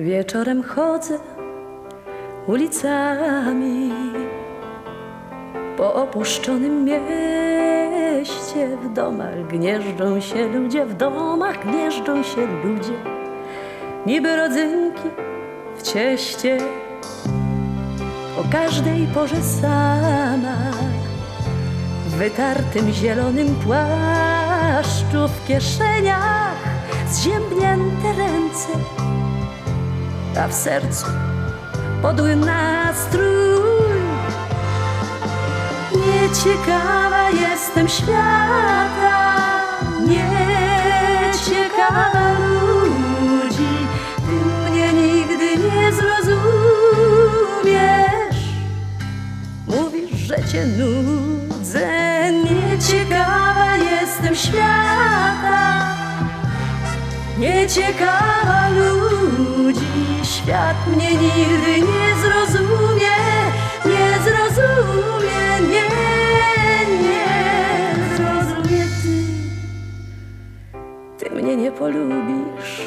Wieczorem chodzę ulicami po opuszczonym mieście. W domach gnieżdżą się ludzie, w domach gnieżdżą się ludzie, niby rodzynki w cieście. O każdej porze sama, w wytartym zielonym płaszczu, w kieszeniach zziębnięte ręce, a w sercu podły nastrój. Nieciekawa jestem świata, nieciekawa ludzi. Ty mnie nigdy nie zrozumiesz. Mówisz, że cię nudzę. Nieciekawa jestem świata, nieciekawa ludzi. Świat mnie nigdy nie zrozumie, nie zrozumie, nie zrozumie. Ty mnie nie polubisz.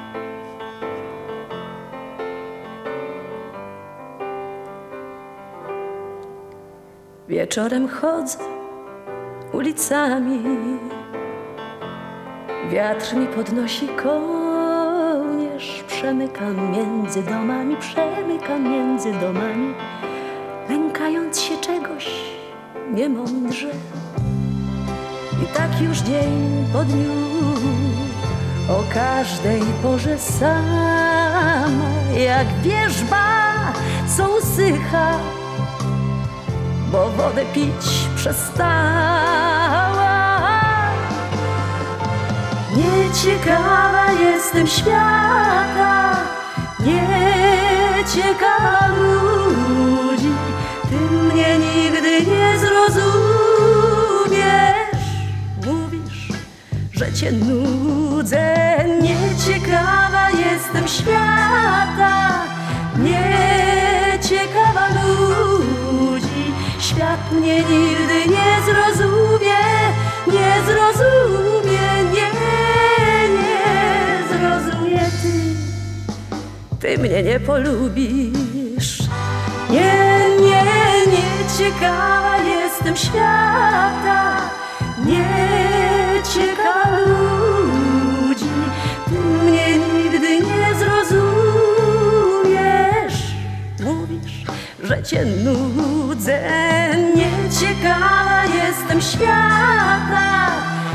Wieczorem chodzę ulicami, wiatr mi podnosi kołnierz. Przemykam między domami, przemykam między domami, lękając się czegoś niemądrze. I tak już dzień po dniu, o każdej porze sama, jak wierzba, co usycha, bo wodę pić przestała. Nieciekawa jestem świata, nieciekawa ludzi. Ty mnie nigdy nie zrozumiesz. Mówisz, że cię nudzę. Nieciekawa jestem świata, nieciekawa ludzi. Świat mnie nigdy nie zrozumie, nie zrozumie, nie zrozumie. Ty mnie nie polubisz. Nieciekawa jestem świata, nieciekawa ludzi. Ty mnie nigdy nie zrozumiesz. Mówisz, że cię nudzę. Nieciekawa jestem świata,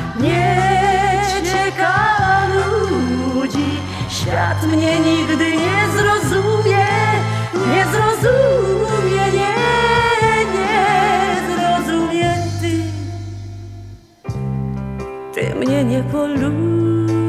nieciekawa ludzi. Świat mnie nigdy nie zrozumie, nie zrozumie, nie zrozumie. Ty mnie nie polubisz.